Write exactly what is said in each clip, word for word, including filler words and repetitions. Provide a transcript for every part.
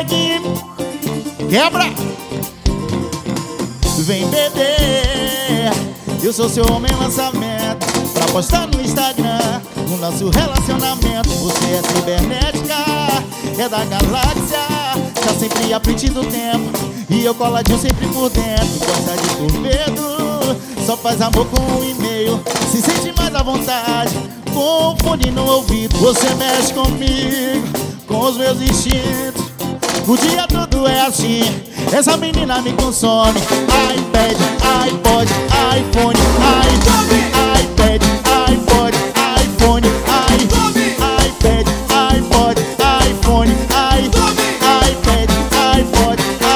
neguinho. Quebra! Vem beber, eu sou seu homem lançamento, pra postar no Instagram o nosso relacionamento. Você é cibernética, é da galáxia, tá sempre à frente do tempo, e eu coladinho sempre por dentro. Gosta de torpedo, só faz amor com um e-mail, se sente mais à vontade com o fone no ouvido. Você mexe comigo, com os meus instintos, o dia todo é assim, essa menina me consome. iPad, iPod, iPhone, iPad, iPad, iPod, iPhone, iPad, iPod, iPhone, iPad, iPod,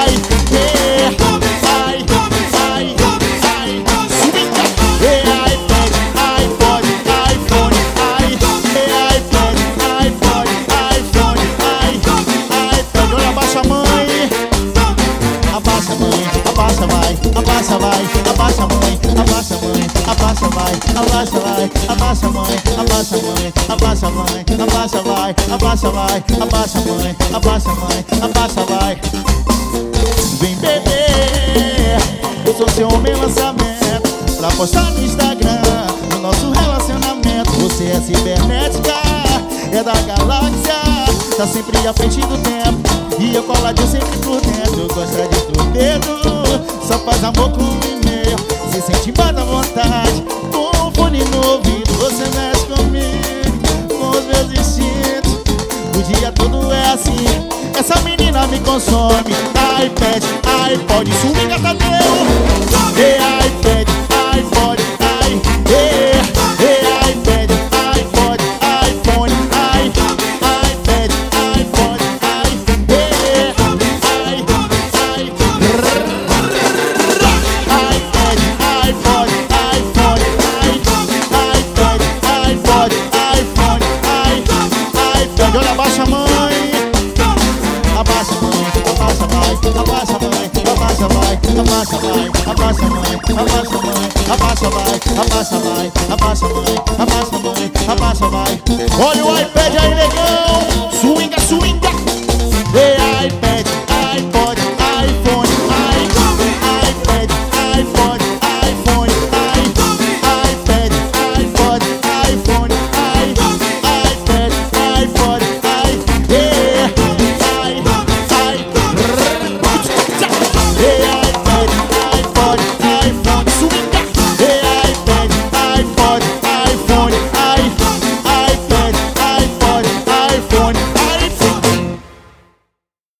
abaixa vai, abaixa vai, abaixa mãe, abaixa mãe, abaixa vai, abaixa vai, abaixa mãe, abaixa mãe, abaixa mãe, abaixa vai, abaixa vai, abaixa mãe, abaixa mãe, abaixa vai. Vem beber, eu sou seu homem lançamento, pra postar no Instagram o nosso relacionamento. Você é cibernética, é da galáxia, tá sempre à frente do tempo, e eu coladinho sempre por dentro. Gosta de torpedo, só faz amor com um e-mail, se sente mais à vontade com o fone no ouvido. Você mexe comigo, com os meus instintos, o dia todo é assim, essa menina me consome. iPad, iPod, swinga Tadeu. E iPad, iPod, i, e, e iPad, iPod, iPhone, i, iPad, iPod, i, e, i, i, iPad, iPod, iPhone, i, iPad, iPod, iPhone, i, iPad. Olha, abaixa a mãe, abaixa a mãe, abaixa vai, abaixa mãe, abaixa vai, abaixa vai, abaixa mãe, abaixa mãe, abaixa vai, abaixa vai, abaixa mãe, abaixa mãe, abaixa vai. Olha o iPad aí, negão.